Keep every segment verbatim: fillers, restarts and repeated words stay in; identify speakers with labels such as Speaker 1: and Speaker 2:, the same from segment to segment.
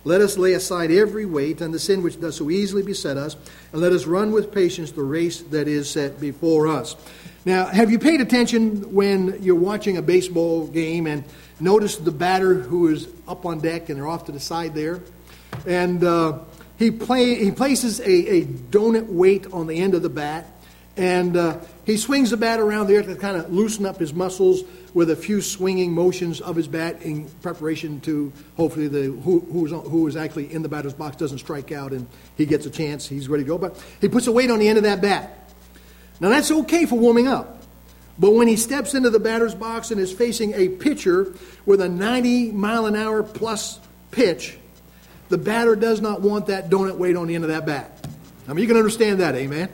Speaker 1: Let us lay aside every weight and the sin which does so easily beset us, and let us run with patience the race that is set before us. Now, have you paid attention when you're watching a baseball game and notice the batter who is up on deck and they're off to the side there? And uh, he play he places a, a donut weight on the end of the bat, and uh, he swings the bat around there to kind of loosen up his muscles with a few swinging motions of his bat in preparation to hopefully the who who's who is actually in the batter's box doesn't strike out and he gets a chance. He's ready to go. But he puts a weight on the end of that bat. Now that's okay for warming up. But when he steps into the batter's box and is facing a pitcher with a ninety mile an hour plus pitch, the batter does not want that donut weight on the end of that bat. I mean, you can understand that, amen?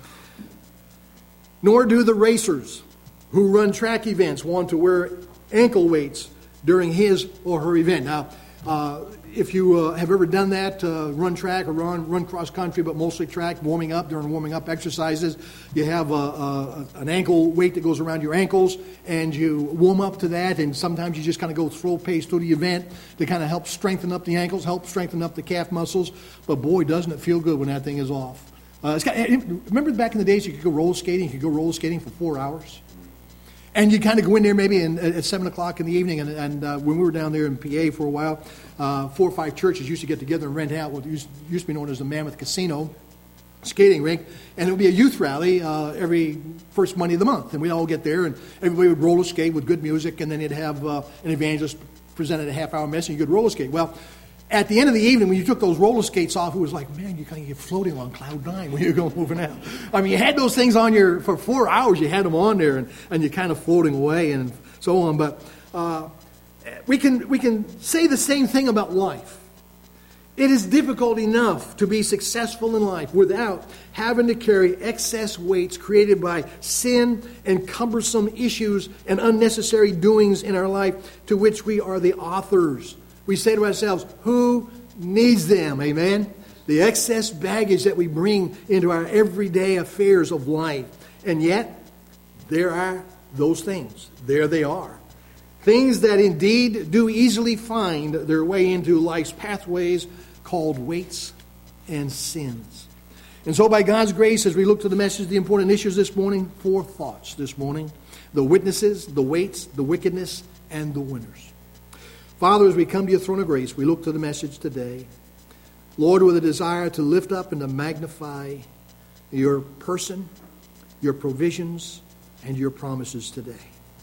Speaker 1: Nor do the racers who run track events want to wear ankle weights during his or her event. Now, uh, if you uh, have ever done that, uh, run track or run, run cross country, but mostly track, warming up, during warming up exercises, you have a, a, an ankle weight that goes around your ankles, and you warm up to that, and sometimes you just kind of go slow pace through the event to kind of help strengthen up the ankles, help strengthen up the calf muscles. But boy, doesn't it feel good when that thing is off. Uh, it's got, remember back in the days you could go roller skating, you could go roller skating for four hours? And you kind of go in there maybe in, at seven o'clock in the evening, and, and uh, when we were down there in P A for a while, uh, four or five churches used to get together and rent out what used, used to be known as the Mammoth Casino skating rink, and it would be a youth rally uh, every first Monday of the month, and we'd all get there, and everybody would roller skate with good music, and then you'd have uh, an evangelist presented a half-hour message, and you could roller skate. Well, at the end of the evening, when you took those roller skates off, it was like, man, you kind of get floating on cloud nine when you go moving out. I mean, you had those things on your, for four hours, you had them on there, and, and you're kind of floating away and so on. But uh, we can we can say the same thing about life. It is difficult enough to be successful in life without having to carry excess weights created by sin and cumbersome issues and unnecessary doings in our life to which we are the authors. We say to ourselves, who needs them? Amen? The excess baggage that we bring into our everyday affairs of life. And yet, there are those things. There they are. Things that indeed do easily find their way into life's pathways called weights and sins. And so by God's grace, as we look to the message, the important issues this morning, four thoughts this morning. The witnesses, the weights, the wickedness, and the winners. Father, as we come to your throne of grace, we look to the message today. Lord, with a desire to lift up and to magnify your person, your provisions, and your promises today.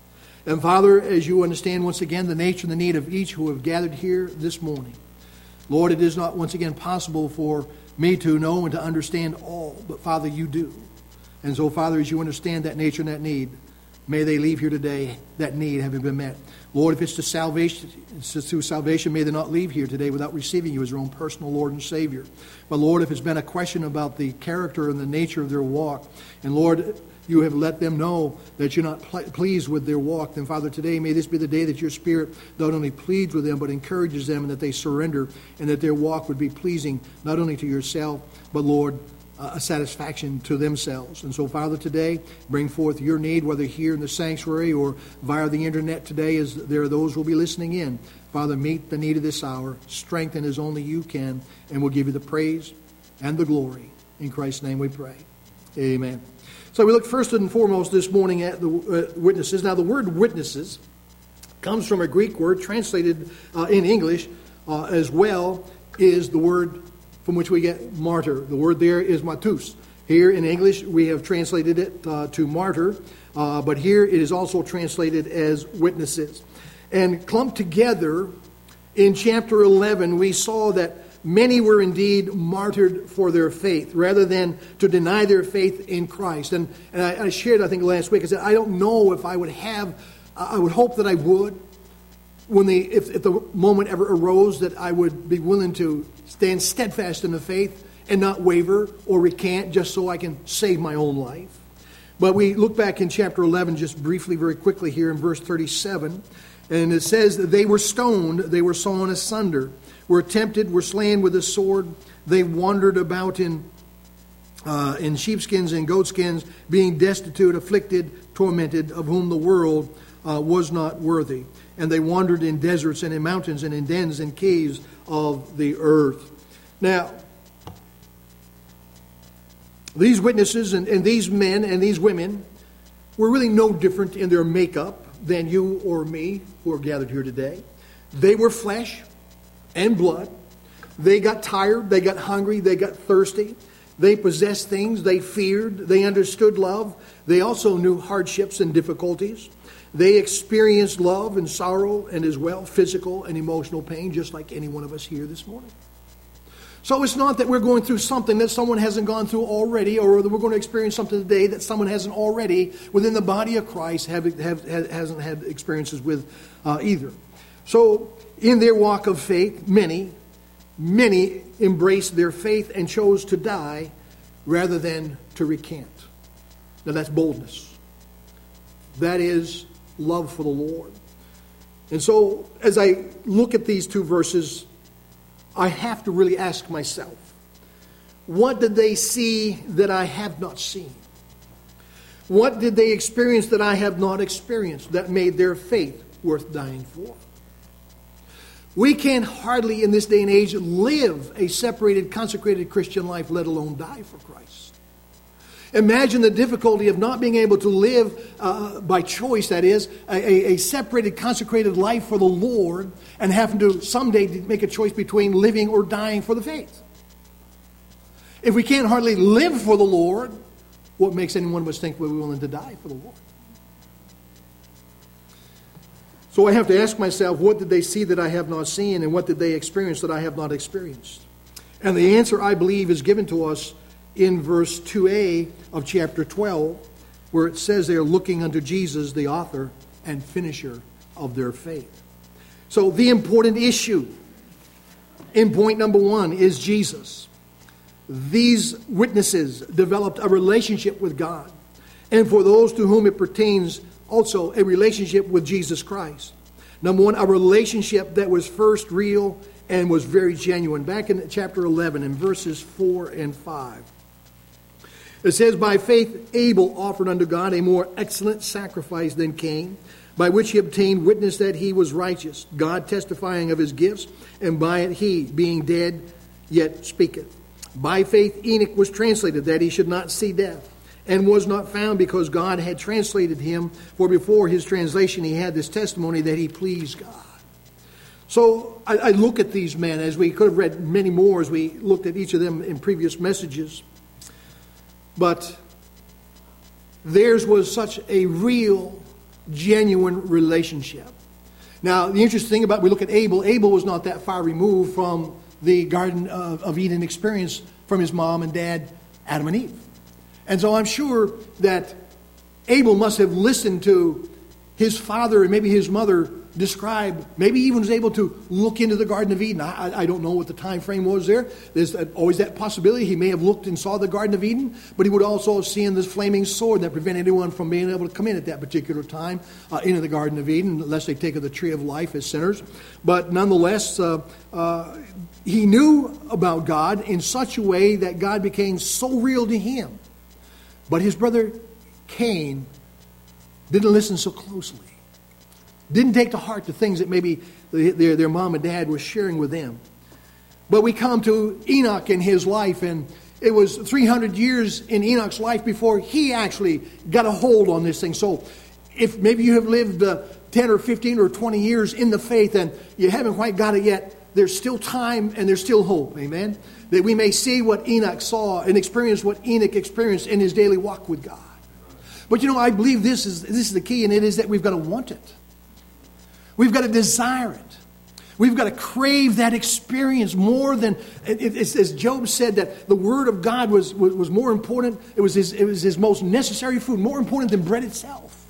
Speaker 1: And Father, as you understand once again the nature and the need of each who have gathered here this morning, Lord, it is not once again possible for me to know and to understand all, but Father, you do. And so, Father, as you understand that nature and that need, may they leave here today, that need having been met. Lord, if it's to salvation, it's through salvation, may they not leave here today without receiving you as their own personal Lord and Savior. But Lord, if it's been a question about the character and the nature of their walk, and Lord, you have let them know that you're not pl- pleased with their walk, then Father, today may this be the day that your Spirit not only pleads with them, but encourages them, and that they surrender, and that their walk would be pleasing not only to yourself, but Lord, a satisfaction to themselves. And so, Father, today, bring forth your need, whether here in the sanctuary or via the internet today, as there are those who will be listening in. Father, meet the need of this hour. Strengthen as only you can, and we'll give you the praise and the glory. In Christ's name we pray. Amen. So we look first and foremost this morning at the uh, witnesses. Now, the word witnesses comes from a Greek word translated uh, in English uh, as well, is the word from which we get martyr. The word there is martus. Here in English, we have translated it uh, to martyr, uh, but here it is also translated as witnesses. And clumped together in chapter eleven, we saw that many were indeed martyred for their faith, rather than to deny their faith in Christ. And, and I, I shared, I think, last week, I said, I don't know if I would have, I would hope that I would, when the if, if the moment ever arose, that I would be willing to stand steadfast in the faith and not waver or recant just so I can save my own life. But we look back in chapter eleven just briefly, very quickly here in verse thirty-seven, and it says that they were stoned, they were sawn asunder, were tempted, were slain with a sword, they wandered about in uh, in sheepskins and goatskins, being destitute, afflicted, tormented, of whom the world uh, was not worthy. And they wandered in deserts and in mountains and in dens and caves of the earth. Now, these witnesses and, and these men and these women were really no different in their makeup than you or me who are gathered here today. They were flesh and blood. They got tired. They got hungry. They got thirsty. They possessed things. They feared. They understood love. They also knew hardships and difficulties. They experienced love and sorrow and as well physical and emotional pain, just like any one of us here this morning. So it's not that we're going through something that someone hasn't gone through already, or that we're going to experience something today that someone hasn't already within the body of Christ have, have, have hasn't had experiences with uh, either. So in their walk of faith, many, many embraced their faith and chose to die rather than to recant. Now that's boldness. That is love for the Lord. And so as I look at these two verses, I have to really ask myself, what did they see that I have not seen? What did they experience that I have not experienced that made their faith worth dying for? We can hardly in this day and age live a separated, consecrated Christian life, let alone die for Christ. Imagine the difficulty of not being able to live uh, by choice, that is, a, a separated, consecrated life for the Lord, and having to someday make a choice between living or dying for the faith. If we can't hardly live for the Lord, what makes any one of us think we're willing to die for the Lord? So I have to ask myself, what did they see that I have not seen, and what did they experience that I have not experienced? And the answer, I believe, is given to us in verse two a of chapter twelve, where it says they are looking unto Jesus, the author and finisher of their faith. So the important issue in point number one is Jesus. These witnesses developed a relationship with God, and for those to whom it pertains, also a relationship with Jesus Christ. Number one, a relationship that was first real and was very genuine. Back in chapter eleven, in verses four and five. It says, by faith Abel offered unto God a more excellent sacrifice than Cain, by which he obtained witness that he was righteous, God testifying of his gifts, and by it he, being dead, yet speaketh. By faith Enoch was translated, that he should not see death, and was not found, because God had translated him, for before his translation he had this testimony that he pleased God. So I, I look at these men, as we could have read many more as we looked at each of them in previous messages. But theirs was such a real, genuine relationship. Now, the interesting thing about, we look at Abel, Abel was not that far removed from the Garden of, of Eden experience from his mom and dad, Adam and Eve. And so I'm sure that Abel must have listened to his father and maybe his mother describe, maybe even was able to look into the Garden of Eden. I, I don't know what the time frame was there. There's always that possibility. He may have looked and saw the Garden of Eden, but he would also have seen this flaming sword that prevented anyone from being able to come in at that particular time uh, into the Garden of Eden, unless they take of the tree of life as sinners. But nonetheless, uh, uh, he knew about God in such a way that God became so real to him. But his brother Cain didn't listen so closely. Didn't take to heart the things that maybe their, their mom and dad was sharing with them. But we come to Enoch in his life, and it was three hundred years in Enoch's life before he actually got a hold on this thing. So if maybe you have lived uh, ten or fifteen or twenty years in the faith and you haven't quite got it yet, there's still time and there's still hope. Amen? That we may see what Enoch saw and experience what Enoch experienced in his daily walk with God. But you know, I believe this is this is the key, and it is that we've got to want it. We've got to desire it. We've got to crave that experience more than, it, it, as Job said, that the Word of God was, was, was more important. It was, his, it was his most necessary food, more important than bread itself.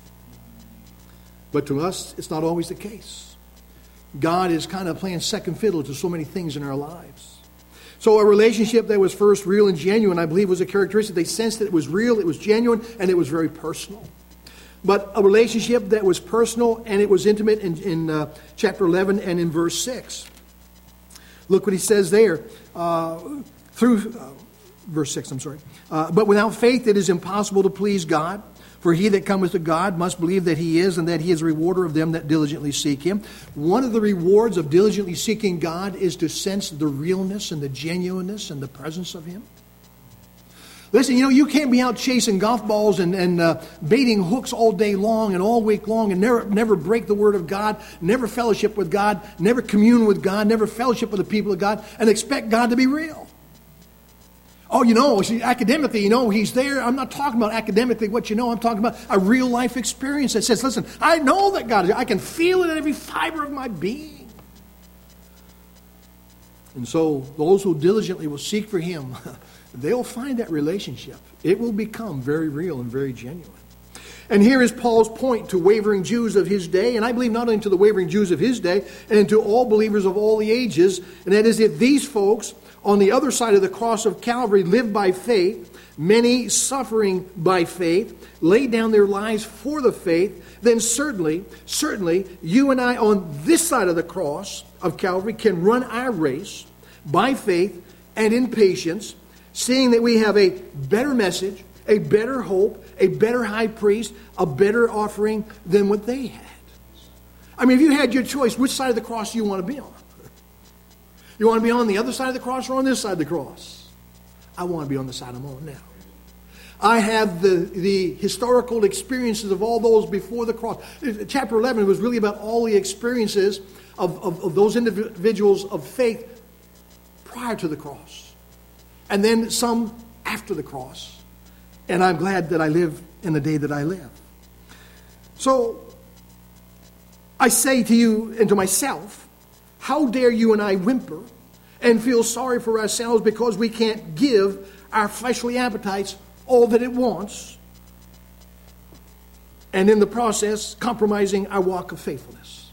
Speaker 1: But to us, it's not always the case. God is kind of playing second fiddle to so many things in our lives. So a relationship that was first real and genuine, I believe, was a characteristic. They sensed that it was real, it was genuine, and it was very personal. But a relationship that was personal and it was intimate in, in uh, chapter eleven and in verse six. Look what he says there. Uh, through uh, verse six, I'm sorry. Uh, but without faith it is impossible to please God. For he that cometh to God must believe that he is, and that he is a rewarder of them that diligently seek him. One of the rewards of diligently seeking God is to sense the realness and the genuineness and the presence of him. Listen, you know, you can't be out chasing golf balls and, and uh, baiting hooks all day long and all week long and never, never break the word of God, never fellowship with God, never commune with God, never fellowship with the people of God, and expect God to be real. Oh, you know, see, academically, you know, he's there. I'm not talking about academically what you know. I'm talking about a real life experience that says, listen, I know that God is, I can feel it in every fiber of my being. And so those who diligently will seek for him, they'll find that relationship. It will become very real and very genuine. And here is Paul's point to wavering Jews of his day, and I believe not only to the wavering Jews of his day, and to all believers of all the ages, and that is, if these folks on the other side of the cross of Calvary live by faith, many suffering by faith, lay down their lives for the faith, then certainly, certainly, you and I on this side of the cross of Calvary can run our race by faith and in patience, seeing that we have a better message, a better hope, a better high priest, a better offering than what they had. I mean, if you had your choice, which side of the cross do you want to be on? You want to be on the other side of the cross or on this side of the cross? I want to be on the side I'm on now. I have the, the historical experiences of all those before the cross. Chapter eleven was really about all the experiences of, of, of those individuals of faith prior to the cross. And then some after the cross. And I'm glad that I live in the day that I live. So, I say to you and to myself, how dare you and I whimper and feel sorry for ourselves because we can't give our fleshly appetites all that it wants, and in the process compromising our walk of faithfulness?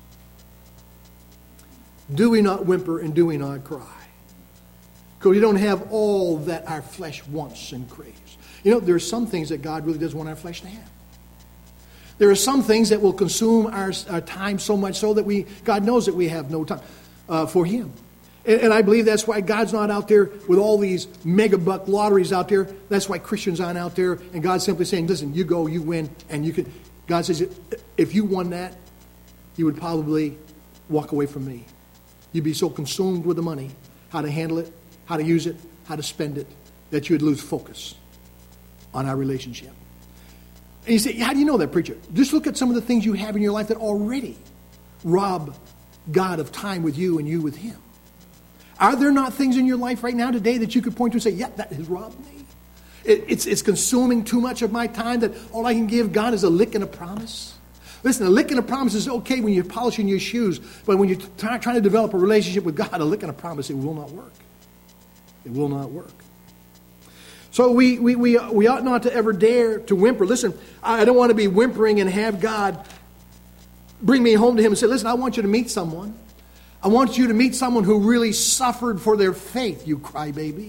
Speaker 1: Do we not whimper and do we not cry? Because we don't have all that our flesh wants and craves. You know, there are some things that God really does want our flesh to have. There are some things that will consume our, our time so much so that we, God knows that we have no time uh, for him. And, and I believe that's why God's not out there with all these mega buck lotteries out there. That's why Christians aren't out there. And God's simply saying, listen, you go, you win, and you can. God says, if you won that, you would probably walk away from me. You'd be so consumed with the money, how to handle it, how to use it, how to spend it, that you would lose focus on our relationship. And you say, how do you know that, preacher? Just look at some of the things you have in your life that already rob God of time with you and you with him. Are there not things in your life right now today that you could point to and say, yeah, that has robbed me? It, it's, it's consuming too much of my time that all I can give God is a lick and a promise. Listen, a lick and a promise is okay when you're polishing your shoes, but when you're t- trying to develop a relationship with God, a lick and a promise, it will not work. It will not work. So we, we, we, we ought not to ever dare to whimper. Listen, I don't want to be whimpering and have God bring me home to him and say, listen, I want you to meet someone. I want you to meet someone who really suffered for their faith, you crybaby.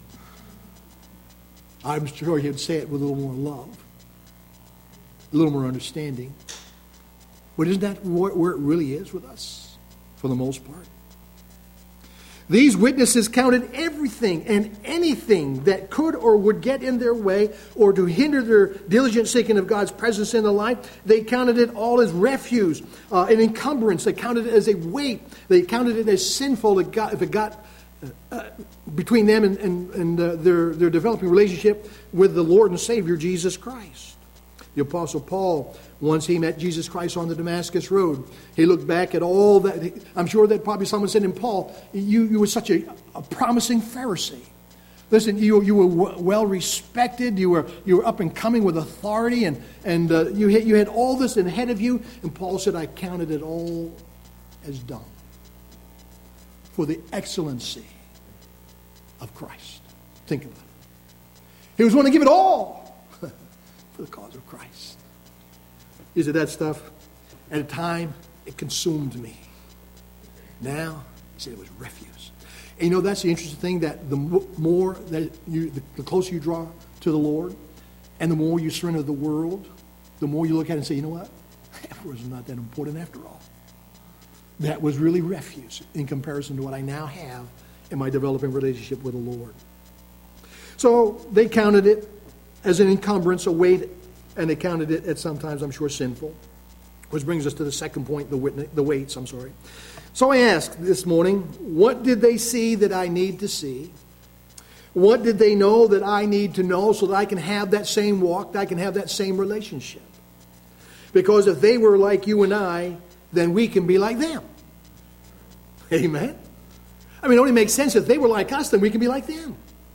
Speaker 1: I'm sure he'd say it with a little more love, a little more understanding. But isn't that where it really is with us, for the most part? These witnesses counted everything and anything that could or would get in their way or to hinder their diligent seeking of God's presence in their life. They counted it all as refuse, uh, an encumbrance. They counted it as a weight. They counted it as sinful if it got uh, between them and, and, and uh, their, their developing relationship with the Lord and Savior, Jesus Christ. The Apostle Paul, once he met Jesus Christ on the Damascus Road, he looked back at all that. I'm sure that probably someone said to him, Paul, you, you were such a, a promising Pharisee. Listen, you, you were well respected. You were you were up and coming with authority, and and uh, you had, you had all this ahead of you. And Paul said, I counted it all as dung for the excellency of Christ. Think about it. He was willing to give it all for the cause of Christ. He said, that stuff, at a time, it consumed me. Now, he said it was refuse. And you know, that's the interesting thing, that the more that you, the closer you draw to the Lord, and the more you surrender to the world, the more you look at it and say, you know what? That was not that important after all. That was really refuse in comparison to what I now have in my developing relationship with the Lord. So they counted it as an encumbrance, a weight, and they counted it at sometimes, I'm sure, sinful. Which brings us to the second point, the, witness, the weights, I'm sorry. So I asked this morning, what did they see that I need to see? What did they know that I need to know so that I can have that same walk, that I can have that same relationship? Because if they were like you and I, then we can be like them. Amen? I mean, it only makes sense if they were like us, then we can be like them.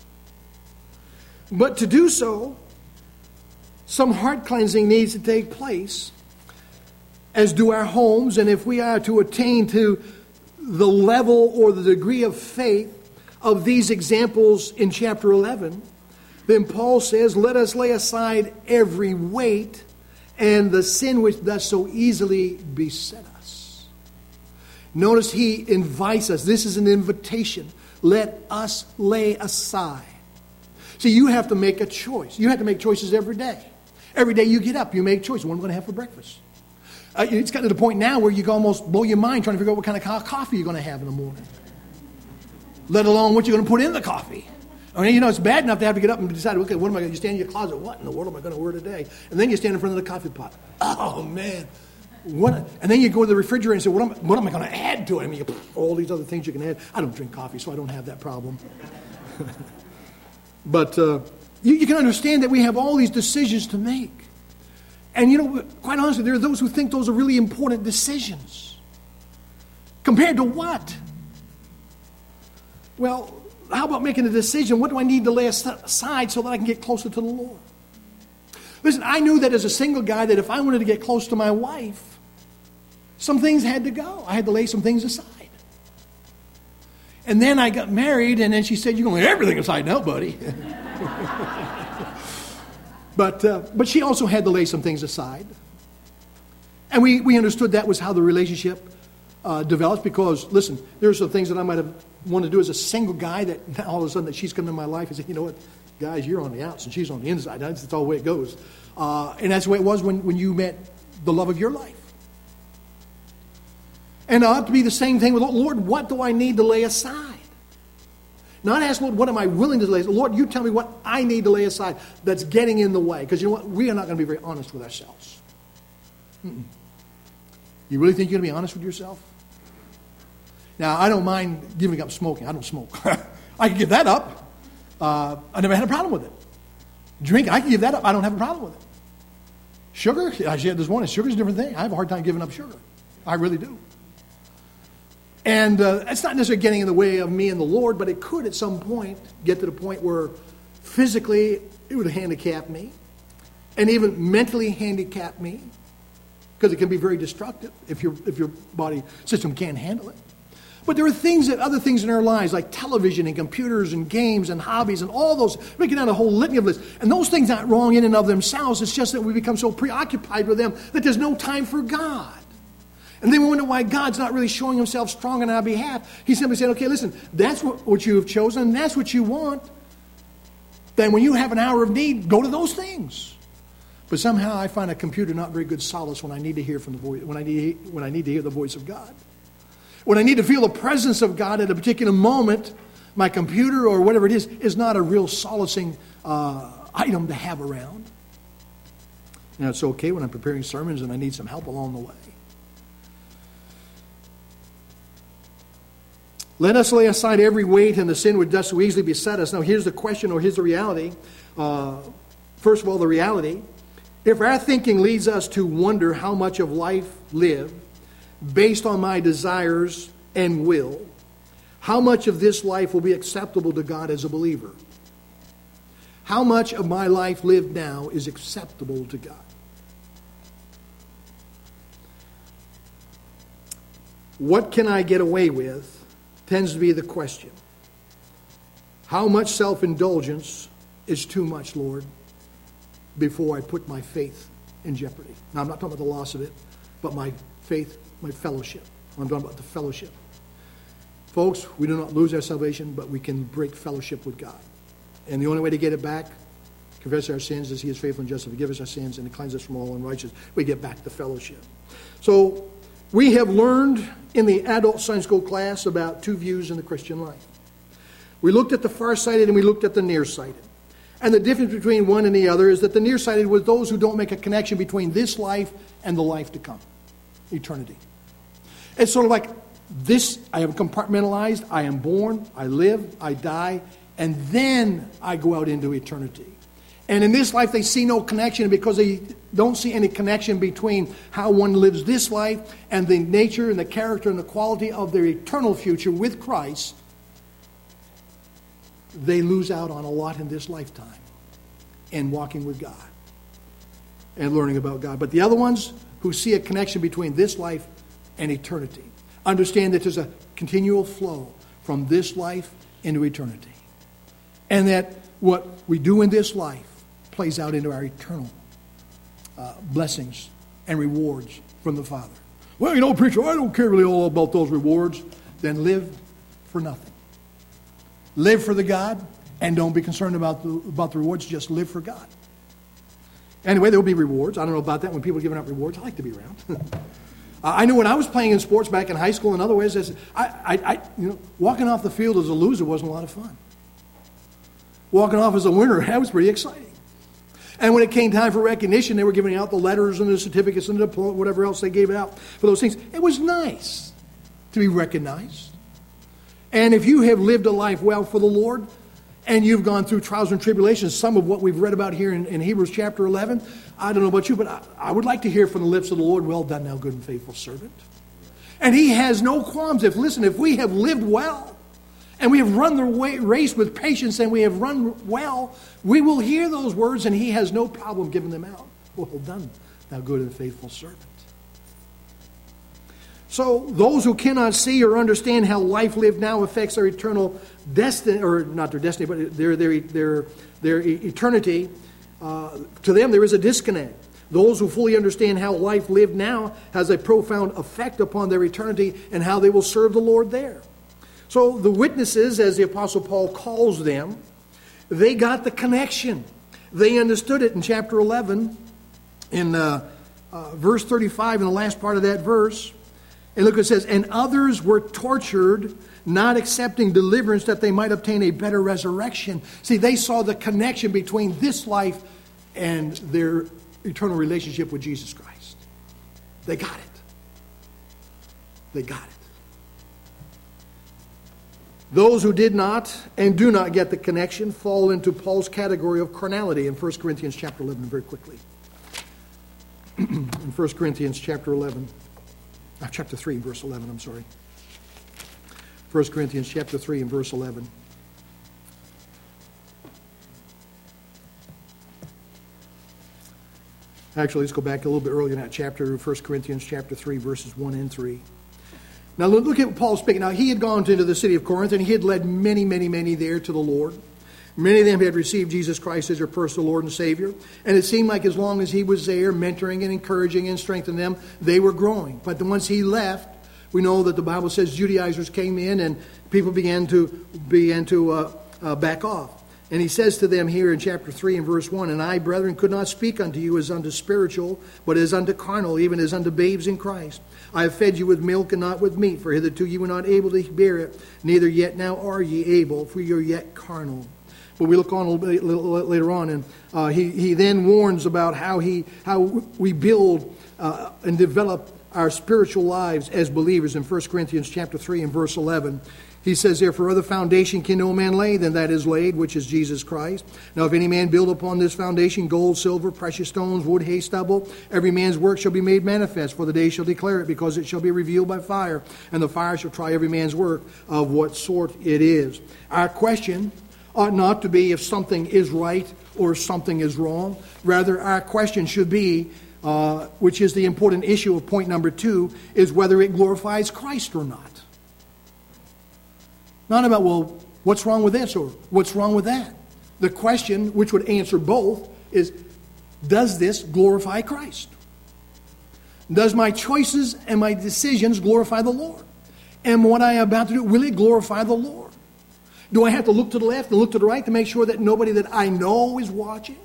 Speaker 1: But to do so, some heart cleansing needs to take place, as do our homes. And if we are to attain to the level or the degree of faith of these examples in chapter eleven, then Paul says, let us lay aside every weight and the sin which does so easily beset us. Notice he invites us. This is an invitation. Let us lay aside. See, you have to make a choice. You have to make choices every day. Every day you get up, you make choices. What am I going to have for breakfast? Uh, it's gotten to the point now where you can almost blow your mind trying to figure out what kind of coffee you're going to have in the morning. Let alone what you're going to put in the coffee. I mean, you know, it's bad enough to have to get up and decide, okay, what am I going to, you stand in your closet, what in the world am I going to wear today? And then you stand in front of the coffee pot. Oh, man. What? And then you go to the refrigerator and say, what am, what am I going to add to it? I mean, you put all these other things you can add. I don't drink coffee, so I don't have that problem. But uh, you, you can understand that we have all these decisions to make. And, you know, quite honestly, there are those who think those are really important decisions. Compared to what? Well, how about making a decision? What do I need to lay aside so that I can get closer to the Lord? Listen, I knew that as a single guy that if I wanted to get close to my wife, some things had to go. I had to lay some things aside. And then I got married, and then she said, you're going to lay everything aside now, buddy. but uh, but she also had to lay some things aside. And we, we understood that was how the relationship uh, developed because, listen, there's some things that I might have wanted to do as a single guy that now all of a sudden that she's come into my life and said, you know what, guys, you're on the outs and she's on the inside. That's, that's all the way it goes. Uh, and that's the way it was when, when you met the love of your life. And it ought to be the same thing with, Lord, what do I need to lay aside? Not ask, Lord, what am I willing to lay aside? Lord, you tell me what I need to lay aside that's getting in the way. Because you know what? We are not going to be very honest with ourselves. Mm-mm. You really think you're going to be honest with yourself? Now, I don't mind giving up smoking. I don't smoke. I can give that up. Uh, I never had a problem with it. Drink, I can give that up. I don't have a problem with it. Sugar, I said this morning, sugar's a different thing. I have a hard time giving up sugar. I really do. And uh, it's not necessarily getting in the way of me and the Lord, but it could at some point get to the point where physically it would handicap me and even mentally handicap me because it can be very destructive if your if your body system can't handle it. But there are things that other things in our lives like television and computers and games and hobbies and all those, we can have a whole litany of lists. And those things aren't wrong in and of themselves. It's just that we become so preoccupied with them that there's no time for God. And then we wonder why God's not really showing himself strong on our behalf. He simply said, okay, listen, that's what, what you have chosen. That's what you want. Then when you have an hour of need, go to those things. But somehow I find a computer not very good solace when I need to hear from the voice, when I need, when I need to hear the voice of God. When I need to feel the presence of God at a particular moment, my computer or whatever it is, is not a real solacing uh, item to have around. Now, it's okay when I'm preparing sermons and I need some help along the way. Let us lay aside every weight and the sin which does so easily beset us. Now, here's the question, or here's the reality. Uh, first of all, the reality. If our thinking leads us to wonder how much of life lived based on my desires and will, how much of this life will be acceptable to God as a believer? How much of my life lived now is acceptable to God? What can I get away with tends to be the question. How much self-indulgence is too much, Lord, before I put my faith in jeopardy? Now, I'm not talking about the loss of it, but my faith, my fellowship. I'm talking about the fellowship. Folks, we do not lose our salvation, but we can break fellowship with God. And the only way to get it back, confess our sins as he is faithful and just to forgive us our sins and to cleanse us from all unrighteousness. We get back the fellowship. So, we have learned in the adult Sunday school class about two views in the Christian life. We looked at the far-sighted and we looked at the nearsighted. And the difference between one and the other is that the nearsighted were those who don't make a connection between this life and the life to come, eternity. It's sort of like this, I have compartmentalized, I am born, I live, I die, and then I go out into eternity. And in this life they see no connection, because they don't see any connection between how one lives this life and the nature and the character and the quality of their eternal future with Christ. They lose out on a lot in this lifetime in walking with God and learning about God. But the other ones who see a connection between this life and eternity understand that there's a continual flow from this life into eternity. And that what we do in this life plays out into our eternal uh, blessings and rewards from the Father. Well, you know, preacher, I don't care really all about those rewards. Then live for nothing. Live for the God, and don't be concerned about the, about the rewards. Just live for God. Anyway, there will be rewards. I don't know about that when people are giving out rewards. I like to be around. I knew when I was playing in sports back in high school and other ways, I, I, I, you know, walking off the field as a loser wasn't a lot of fun. Walking off as a winner, that was pretty exciting. And when it came time for recognition, they were giving out the letters and the certificates and the diploma, whatever else they gave out for those things. It was nice to be recognized. And if you have lived a life well for the Lord, and you've gone through trials and tribulations, some of what we've read about here in, in Hebrews chapter eleven, I don't know about you, but I, I would like to hear from the lips of the Lord, well done, thou good and faithful servant. And he has no qualms. If, listen, if we have lived well, and we have run the way, race with patience, and we have run well, we will hear those words, and he has no problem giving them out. Well done, thou good and faithful servant. So those who cannot see or understand how life lived now affects their eternal destiny, or not their destiny, but their their their their eternity, uh, to them there is a disconnect. Those who fully understand how life lived now has a profound effect upon their eternity and how they will serve the Lord there. So the witnesses, as the Apostle Paul calls them, they got the connection. They understood it in chapter eleven, in uh, uh, verse thirty-five, in the last part of that verse. And look, it says, and others were tortured, not accepting deliverance that they might obtain a better resurrection. See, they saw the connection between this life and their eternal relationship with Jesus Christ. They got it. They got it. Those who did not and do not get the connection fall into Paul's category of carnality in First Corinthians chapter eleven, very quickly. In First Corinthians chapter eleven. Uh, chapter three, verse eleven, I'm sorry. First Corinthians chapter three and verse eleven. Actually, let's go back a little bit earlier in that chapter, First Corinthians chapter three, verses one and three. Now look at what Paul's speaking. Now he had gone into the city of Corinth, and he had led many, many, many there to the Lord. Many of them had received Jesus Christ as their personal Lord and Savior. And it seemed like as long as he was there, mentoring and encouraging and strengthening them, they were growing. But once he left, we know that the Bible says Judaizers came in and people began to began to uh, uh, back off. And he says to them here in chapter three and verse one, and I, brethren, could not speak unto you as unto spiritual, but as unto carnal, even as unto babes in Christ. I have fed you with milk and not with meat, for hitherto you were not able to bear it, neither yet now are ye able, for you are yet carnal. But we look on a little bit little later on, and uh, he, he then warns about how he how we build uh, and develop our spiritual lives as believers in First Corinthians chapter three and verse eleven. He says, therefore, other foundation can no man lay than that is laid, which is Jesus Christ. Now, if any man build upon this foundation gold, silver, precious stones, wood, hay, stubble, every man's work shall be made manifest, for the day shall declare it, because it shall be revealed by fire, and the fire shall try every man's work of what sort it is. Our question ought not to be if something is right or something is wrong. Rather, our question should be, uh, which is the important issue of point number two, is whether it glorifies Christ or not. Not about, well, what's wrong with this or what's wrong with that. The question, which would answer both, is, does this glorify Christ? Does my choices and my decisions glorify the Lord? And what I am about to do, will it glorify the Lord? Do I have to look to the left and look to the right to make sure that nobody that I know is watching?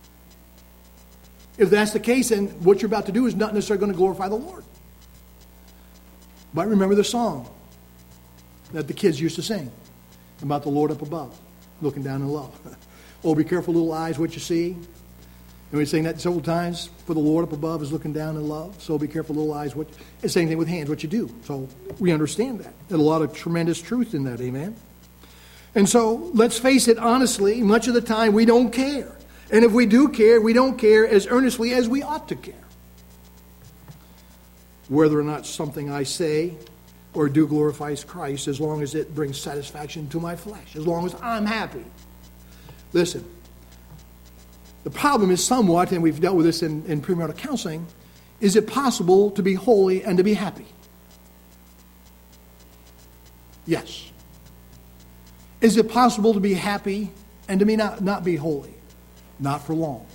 Speaker 1: If that's the case, then what you're about to do is not necessarily going to glorify the Lord. But remember the song that the kids used to sing about the Lord up above, looking down in love. Oh, be careful, little eyes, what you see. And we're saying that several times. For the Lord up above is looking down in love. So be careful, little eyes. What, it's the same thing with hands, what you do. So we understand that. There's a lot of tremendous truth in that, amen? And so let's face it honestly, much of the time we don't care. And if we do care, we don't care as earnestly as we ought to care. Whether or not something I say or do glorifies Christ, as long as it brings satisfaction to my flesh, as long as I'm happy. Listen, the problem is somewhat, and we've dealt with this in, in premarital counseling, is it possible to be holy and to be happy? Yes. Is it possible to be happy and to be not, not be holy? Not for long.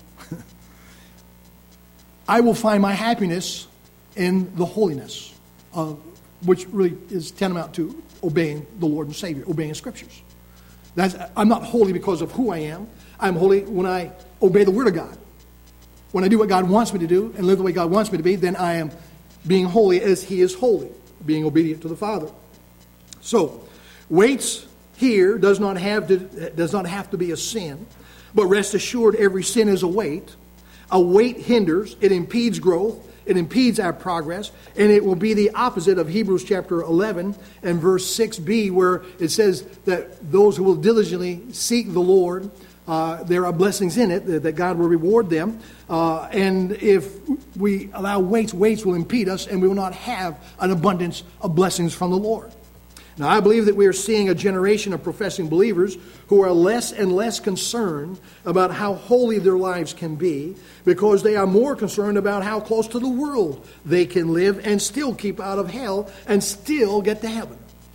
Speaker 1: I will find my happiness in the holiness, of, which really is tantamount to obeying the Lord and Savior, obeying Scriptures. That's, I'm not holy because of who I am. I'm holy when I obey the Word of God. When I do what God wants me to do and live the way God wants me to be, then I am being holy as He is holy, being obedient to the Father. So, weights here does not have to, does not have to be a sin, but rest assured every sin is a weight. A weight hinders, it impedes growth, it impedes our progress, and it will be the opposite of Hebrews chapter eleven and verse six b, where it says that those who will diligently seek the Lord, uh, there are blessings in it, that God will reward them. Uh, and if we allow weights, weights will impede us, and we will not have an abundance of blessings from the Lord. Now, I believe that we are seeing a generation of professing believers who are less and less concerned about how holy their lives can be, because they are more concerned about how close to the world they can live and still keep out of hell and still get to heaven.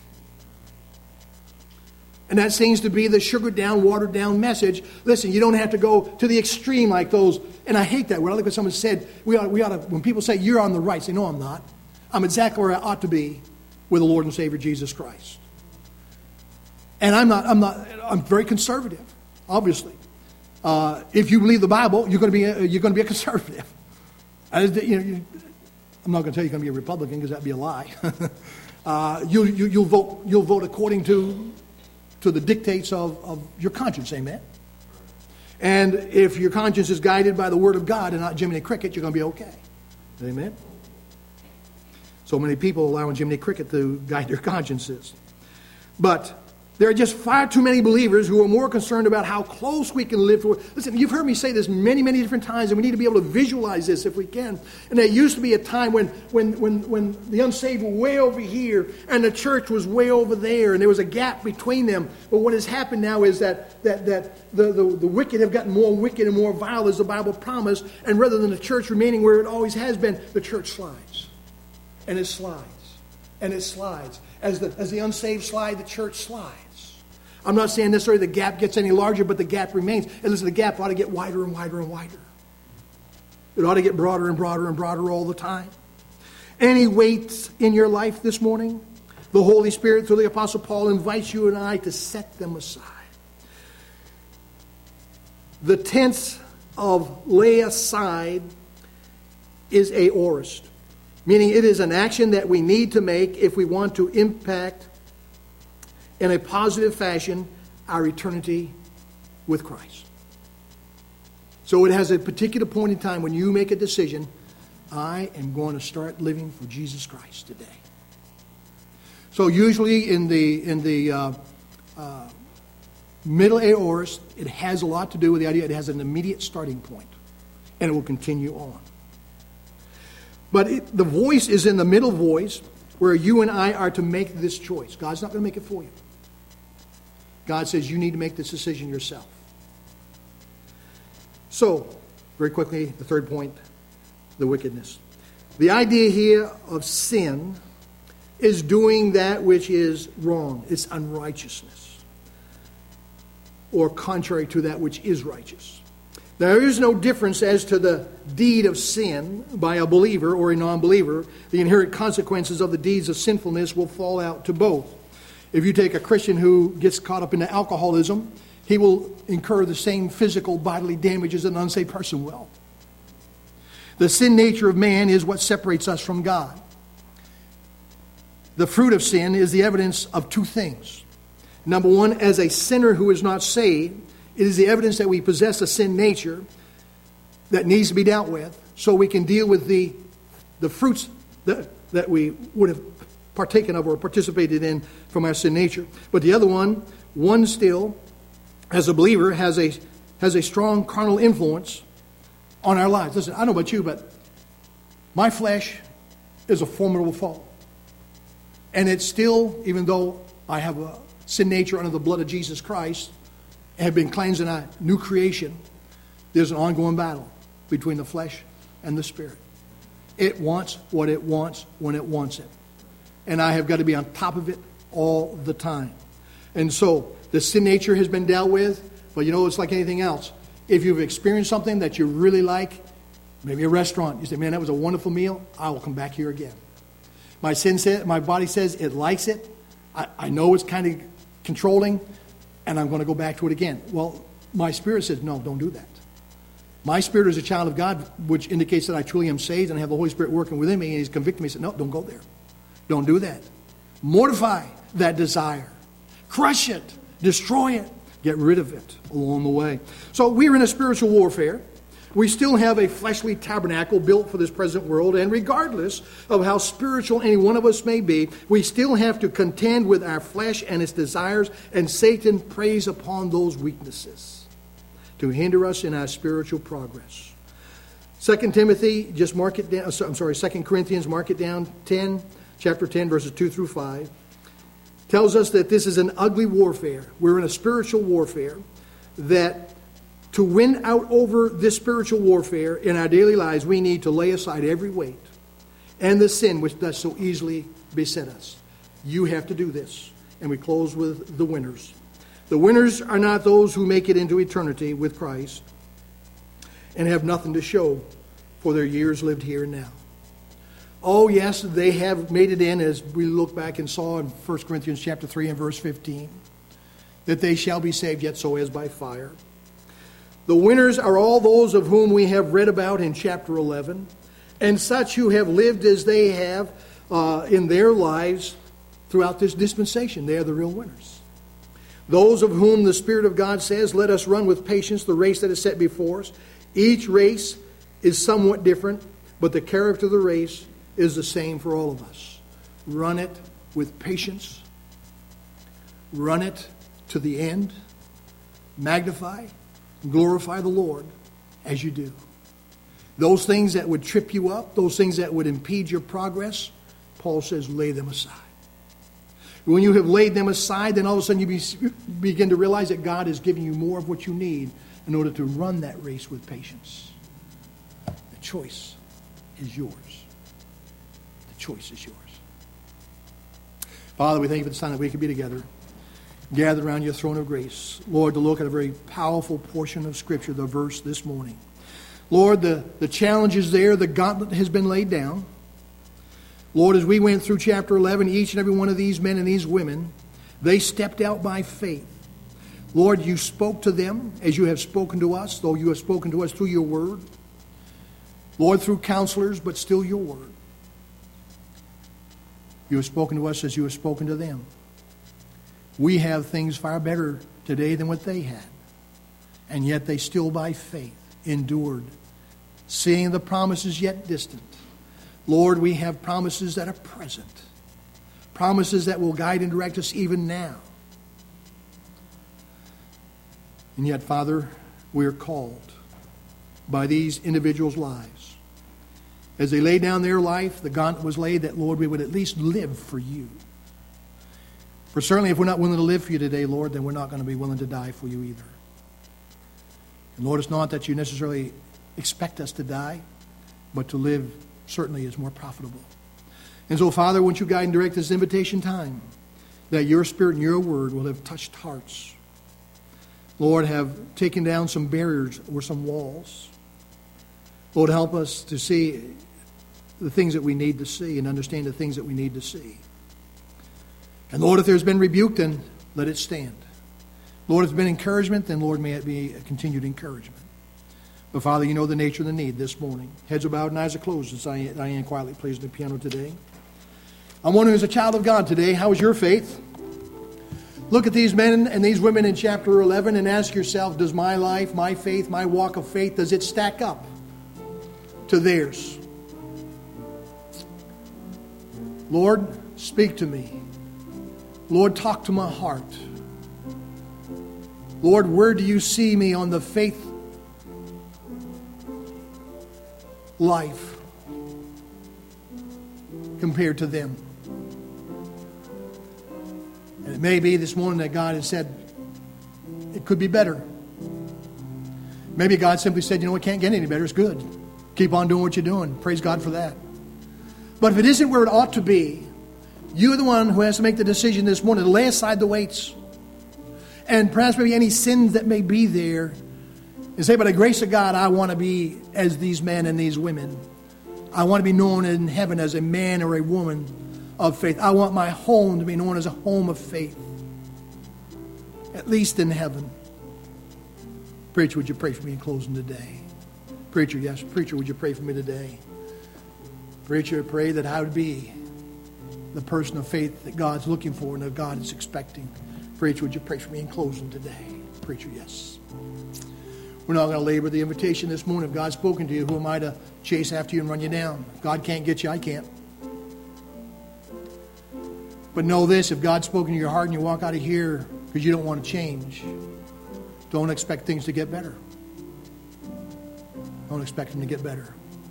Speaker 1: And that seems to be the sugared down, watered down message. Listen, you don't have to go to the extreme like those. And I hate that. When I look at someone said, we ought, we ought to, when people say, you're on the right, say, no, I'm not. I'm exactly where I ought to be with the Lord and Savior Jesus Christ. And I'm not, I'm not, I'm very conservative, obviously. Uh, if you believe the Bible, you're going to be a, you're going to be a conservative. As the, you know, you, I'm not going to tell you you're going to be a Republican, because that'd be a lie. uh, you, you, you'll vote, you'll vote according to, to the dictates of, of your conscience, amen? And if your conscience is guided by the Word of God and not Jiminy Cricket, you're going to be okay. Amen? So many people allowing Jiminy Cricket to guide their consciences. But there are just far too many believers who are more concerned about how close we can live to. Listen, you've heard me say this many, many different times, and we need to be able to visualize this if we can. And there used to be a time when, when, when, when the unsaved were way over here and the church was way over there, and there was a gap between them. But what has happened now is that, that, that the, the, the wicked have gotten more wicked and more vile, as the Bible promised, and rather than the church remaining where it always has been, the church slides. And it slides. And it slides. As the, as the unsaved slide, the church slides. I'm not saying necessarily the gap gets any larger, but the gap remains. And listen, the gap ought to get wider and wider and wider. It ought to get broader and broader and broader all the time. Any weights in your life this morning? The Holy Spirit, through the Apostle Paul, invites you and I to set them aside. The tense of lay aside is aorist, meaning it is an action that we need to make if we want to impact in a positive fashion our eternity with Christ. So it has a particular point in time when you make a decision, I am going to start living for Jesus Christ today. So usually in the in the uh, uh, middle aorist, it has a lot to do with the idea it has an immediate starting point, and it will continue on. But it, the voice is in the middle voice, where you and I are to make this choice. God's not going to make it for you. God says you need to make this decision yourself. So, very quickly, the third point, the wickedness. The idea here of sin is doing that which is wrong. It's unrighteousness, or contrary to that which is righteous. There is no difference as to the deed of sin by a believer or a non-believer. The inherent consequences of the deeds of sinfulness will fall out to both. If you take a Christian who gets caught up into alcoholism, he will incur the same physical bodily damage as an unsaved person will. The sin nature of man is what separates us from God. The fruit of sin is the evidence of two things. Number one, as a sinner who is not saved, It is the evidence that we possess a sin nature that needs to be dealt with so we can deal with the, the fruits that, that we would have partaken of or participated in from our sin nature. But the other one, one still, as a believer, has a, has a strong carnal influence on our lives. Listen, I don't know about you, but my flesh is a formidable foe. And it's still, even though I have a sin nature under the blood of Jesus Christ, have been cleansed in a new creation, there's an ongoing battle between the flesh and the spirit. It wants what it wants when it wants it. And I have got to be on top of it all the time. And so the sin nature has been dealt with, but you know, it's like anything else. If you've experienced something that you really like, maybe a restaurant, you say, man, that was a wonderful meal, I will come back here again. My sin says, my body says it likes it. I, I know it's kind of controlling, and I'm going to go back to it again. Well, my spirit says, no, don't do that. My spirit is a child of God, which indicates that I truly am saved and I have the Holy Spirit working within me, and He's convicting me and said, no, don't go there. Don't do that. Mortify that desire. Crush it. Destroy it. Get rid of it along the way. So we're in a spiritual warfare. We still have a fleshly tabernacle built for this present world, and regardless of how spiritual any one of us may be, we still have to contend with our flesh and its desires, and Satan preys upon those weaknesses to hinder us in our spiritual progress. Second Timothy, just mark it down, I'm sorry, Second Corinthians, mark it down, ten, chapter ten, verses two through five, tells us that this is an ugly warfare. We're in a spiritual warfare, that to win out over this spiritual warfare in our daily lives, we need to lay aside every weight and the sin which does so easily beset us. You have to do this. And we close with the winners. The winners are not those who make it into eternity with Christ and have nothing to show for their years lived here and now. Oh, yes, they have made it in, as we look back and saw in First Corinthians chapter three and verse fifteen, that they shall be saved, yet so as by fire. The winners are all those of whom we have read about in chapter eleven, and such who have lived as they have uh, in their lives throughout this dispensation. They are the real winners. Those of whom the Spirit of God says, let us run with patience the race that is set before us. Each race is somewhat different, but the character of the race is the same for all of us. Run it with patience. Run it to the end. Magnify, glorify the Lord as you do. Those things that would trip you up, those things that would impede your progress, Paul says, lay them aside. When you have laid them aside, then all of a sudden you be, begin to realize that God is giving you more of what you need in order to run that race with patience. The choice is yours. The choice is yours. Father, we thank you for the time that we could be together, gathered around your throne of grace. Lord, to look at a very powerful portion of Scripture, the verse this morning. Lord, the, the challenge is there. The gauntlet has been laid down. Lord, as we went through chapter eleven, each and every one of these men and these women, they stepped out by faith. Lord, you spoke to them as you have spoken to us, though you have spoken to us through your word. Lord, through counselors, but still your word. You have spoken to us as you have spoken to them. We have things far better today than what they had. And yet they still by faith endured, seeing the promises yet distant. Lord, we have promises that are present. Promises that will guide and direct us even now. And yet, Father, we are called by these individuals' lives. As they lay down their life, the gauntlet was laid that, Lord, we would at least live for you. For certainly if we're not willing to live for you today, Lord, then we're not going to be willing to die for you either. And Lord, it's not that you necessarily expect us to die, but to live certainly is more profitable. And so, Father, won't you guide and direct this invitation time, that your Spirit and your word will have touched hearts. Lord, have taken down some barriers or some walls. Lord, help us to see the things that we need to see and understand the things that we need to see. And Lord, if there's been rebuke, then let it stand. Lord, if there's been encouragement, then Lord, may it be a continued encouragement. But Father, you know the nature of the need this morning. Heads are bowed and eyes are closed as I, Diane quietly plays the piano today. I'm wondering, as a child of God today, how is your faith? Look at these men and these women in chapter eleven and ask yourself, does my life, my faith, my walk of faith, does it stack up to theirs? Lord, speak to me. Lord, talk to my heart. Lord, where do you see me on the faith life compared to them? And it may be this morning that God has said, it could be better. Maybe God simply said, you know, it can't get any better. It's good. Keep on doing what you're doing. Praise God for that. But if it isn't where it ought to be, you're the one who has to make the decision this morning to lay aside the weights and perhaps maybe any sins that may be there and say, by the grace of God, I want to be as these men and these women. I want to be known in heaven as a man or a woman of faith. I want my home to be known as a home of faith, at least in heaven. Preacher, would you pray for me in closing today? Preacher, yes. Preacher, would you pray for me today? Preacher, pray that I would be the person of faith that God's looking for and that God is expecting. Preacher, would you pray for me in closing today? Preacher, yes. We're not going to labor the invitation this morning. If God's spoken to you, who am I to chase after you and run you down? If God can't get you, I can't. But know this, if God's spoken to your heart and you walk out of here because you don't want to change, don't expect things to get better. Don't expect them to get better.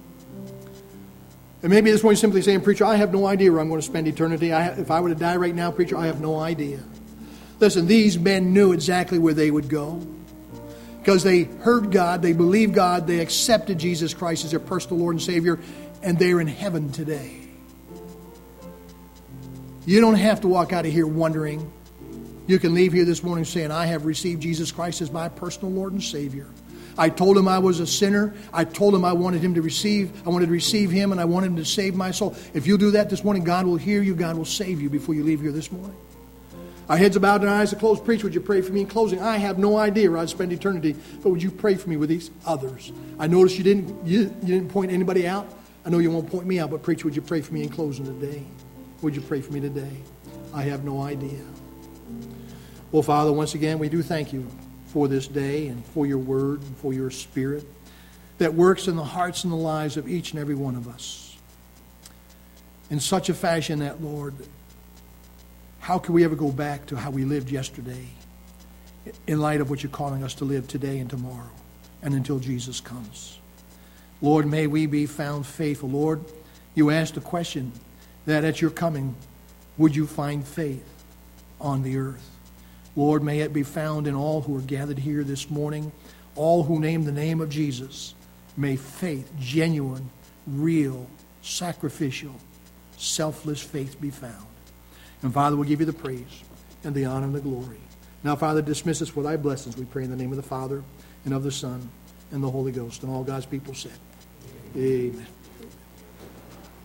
Speaker 1: And maybe this morning simply saying, preacher, I have no idea where I'm going to spend eternity. I, if I were to die right now, preacher, I have no idea. Listen, these men knew exactly where they would go. Because they heard God, they believed God, they accepted Jesus Christ as their personal Lord and Savior, and they're in heaven today. You don't have to walk out of here wondering. You can leave here this morning saying, I have received Jesus Christ as my personal Lord and Savior. I told him I was a sinner. I told him I wanted him to receive, I wanted to receive him, and I wanted him to save my soul. If you do that this morning, God will hear you, God will save you before you leave here this morning. Our heads are bowed and our eyes are closed. Preacher, would you pray for me in closing? I have no idea where I'd spend eternity, but would you pray for me with these others? I noticed you didn't you, you didn't point anybody out. I know you won't point me out, but preacher, would you pray for me in closing today? Would you pray for me today? I have no idea. Well, Father, once again, we do thank you for this day and for your word and for your spirit that works in the hearts and the lives of each and every one of us in such a fashion that, Lord, how can we ever go back to how we lived yesterday in light of what you're calling us to live today and tomorrow and until Jesus comes? Lord, may we be found faithful. Lord, you asked a question that at your coming, would you find faith on the earth? Lord, may it be found in all who are gathered here this morning, all who name the name of Jesus. May faith, genuine, real, sacrificial, selfless faith be found. And Father, we'll give you the praise and the honor and the glory. Now, Father, dismiss us with thy blessings. We pray in the name of the Father and of the Son and the Holy Ghost. And all God's people said, amen.